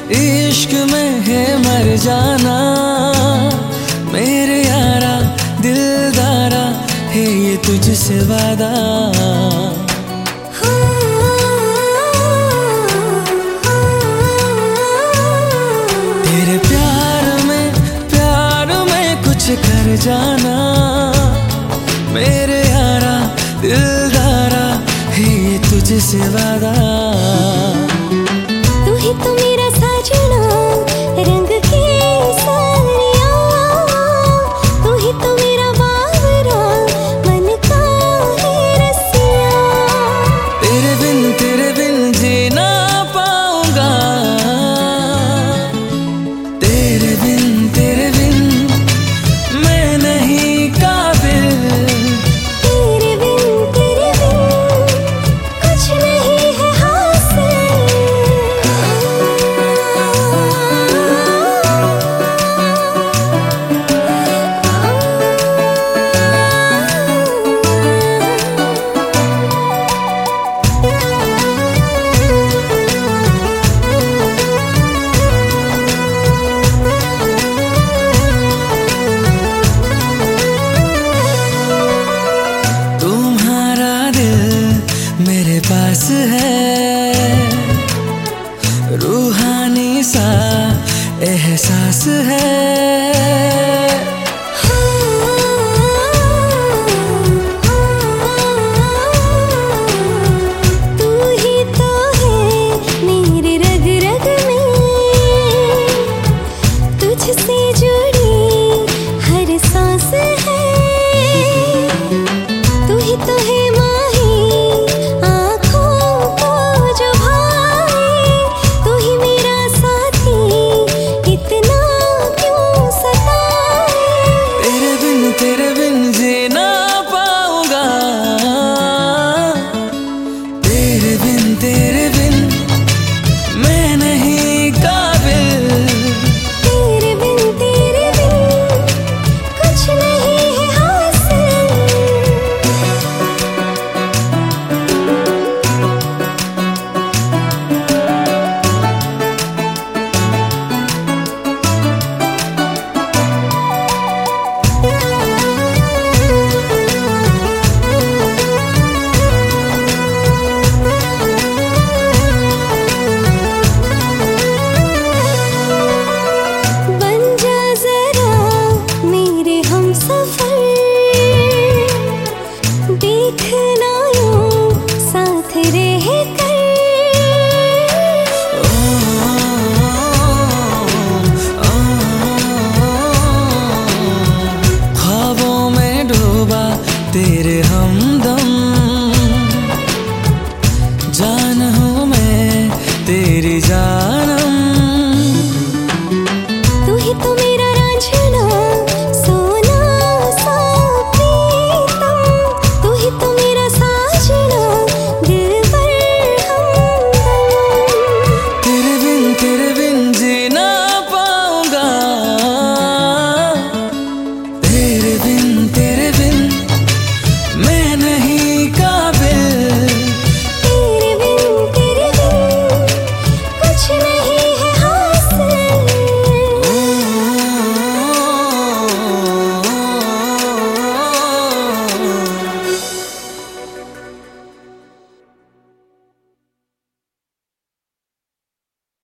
इश्क में है मर जाना मेरे यारा दिलदारा, है ये तुझसे वादा। तेरे प्यार में कुछ कर जाना मेरे यारा दिलदारा, है ये तुझसे वादा। तू ही तो मेरा साजना रंग की साड़ियाँ, तू ही तो मेरा बावरा मन का है रसिया। तेरे बिन जीना पाऊंगा, तेरे बिन मैं नहीं काबिल। तेरे बिन कुछ नहीं है हासिल। तुम्हारा दिल मेरे पास है, रूहानी सा एहसास है। तू ही तो है मेरे रग रग में, तुझसे जुड़ी हर सांस है। तू ही तो है माही आँखों को जो भाए, तू ही मेरा साथी इतना क्यों सताए। तेरे बिन जीना पाऊंगा, तेरे बिन मैं नहीं काबिल। तेरे बिन कुछ नहीं है हासिल। बन जा जरा मेरे हमसफर, देखना यूं साथ रह कर। ख्वाबों में डूबा तेरे हमदम, जान हूँ मैं तेरी